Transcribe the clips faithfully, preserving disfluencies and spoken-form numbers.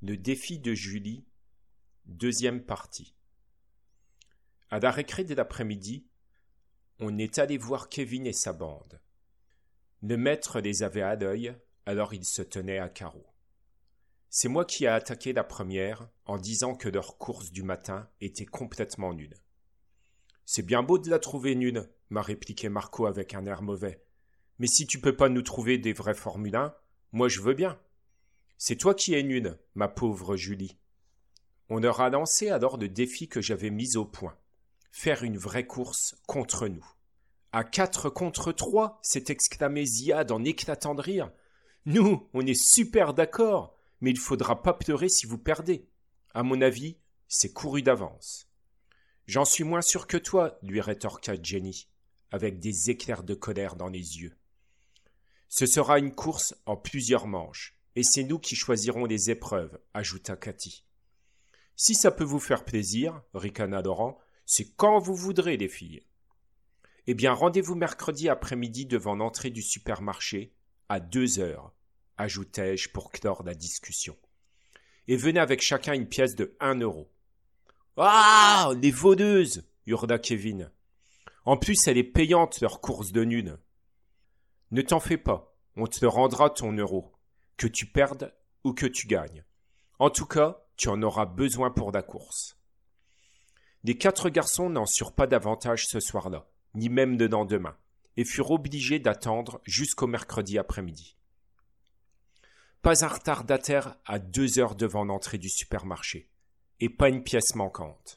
Le défi de Julie, deuxième partie. À la récré de l'après-midi, on est allé voir Kevin et sa bande. Le maître les avait à l'œil, alors ils se tenaient à carreau. C'est moi qui ai attaqué la première en disant que leur course du matin était complètement nulle. « C'est bien beau de la trouver nulle, » m'a répliqué Marco avec un air mauvais. « Mais si tu peux pas nous trouver des vrais Formule un, moi je veux bien. » « C'est toi qui es nulle, ma pauvre Julie. » On leur a lancé alors le défi que j'avais mis au point. Faire une vraie course contre nous. « À quatre contre trois !» s'est exclamé Ziad en éclatant de rire. « Nous, on est super d'accord, mais il faudra pas pleurer si vous perdez. À mon avis, c'est couru d'avance. »« J'en suis moins sûr que toi, » lui rétorqua Jenny, avec des éclairs de colère dans les yeux. « Ce sera une course en plusieurs manches. Et c'est nous qui choisirons les épreuves, ajouta Cathy. Si ça peut vous faire plaisir, ricana Laurent, c'est quand vous voudrez, les filles. Eh bien, rendez-vous mercredi après-midi devant l'entrée du supermarché, à deux heures, ajoutai-je pour clore la discussion. Et venez avec chacun une pièce de un euro. Ah, les voleuses, hurla Kevin. En plus, elle est payante, leur course de nulle. Ne t'en fais pas, on te rendra ton euro. Que tu perdes ou que tu gagnes. En tout cas, tu en auras besoin pour la course. Les quatre garçons n'en surent pas davantage ce soir-là, ni même le lendemain, et furent obligés d'attendre jusqu'au mercredi après-midi. Pas un retardataire à deux heures devant l'entrée du supermarché, et pas une pièce manquante.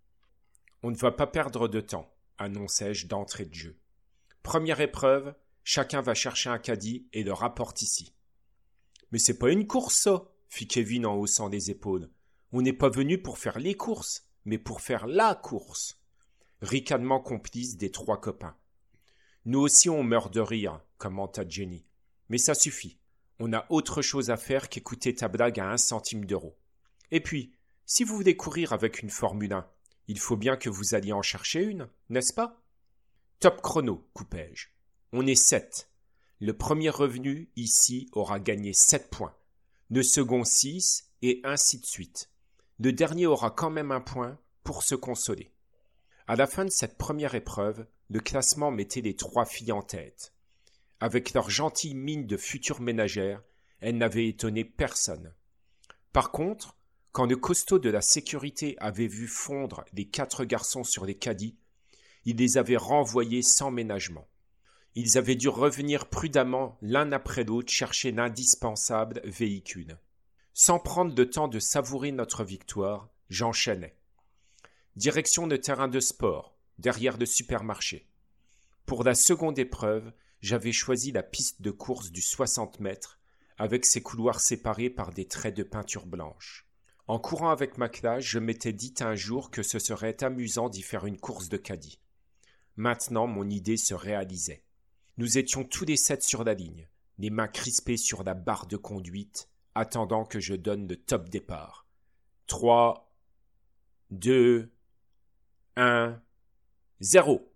On ne va pas perdre de temps, annonçai-je d'entrée de jeu. Première épreuve, chacun va chercher un caddie et le rapporte ici. Mais c'est pas une course, ça, fit Kevin en haussant les épaules. On n'est pas venu pour faire les courses, mais pour faire la course. Ricanement complice des trois copains. Nous aussi on meurt de rire, commenta Jenny. Mais ça suffit. On a autre chose à faire qu'écouter ta blague à un centime d'euro. Et puis, si vous voulez courir avec une Formule un, il faut bien que vous alliez en chercher une, n'est-ce pas? Top chrono, coupai-je. On est sept. Le premier revenu, ici, aura gagné sept points, le second six, et ainsi de suite. Le dernier aura quand même un point pour se consoler. À la fin de cette première épreuve, le classement mettait les trois filles en tête. Avec leur gentille mine de futures ménagères, elles n'avaient étonné personne. Par contre, quand le costaud de la sécurité avait vu fondre les quatre garçons sur les caddies, il les avait renvoyés sans ménagement. Ils avaient dû revenir prudemment l'un après l'autre chercher l'indispensable véhicule. Sans prendre le temps de savourer notre victoire, j'enchaînais. Direction le terrain de sport, derrière le supermarché. Pour la seconde épreuve, j'avais choisi la piste de course du soixante mètres, avec ses couloirs séparés par des traits de peinture blanche. En courant avec ma classe, je m'étais dit un jour que ce serait amusant d'y faire une course de caddie. Maintenant, mon idée se réalisait. Nous étions tous les sept sur la ligne, les mains crispées sur la barre de conduite, attendant que je donne le top départ. Trois, deux, un, zéro.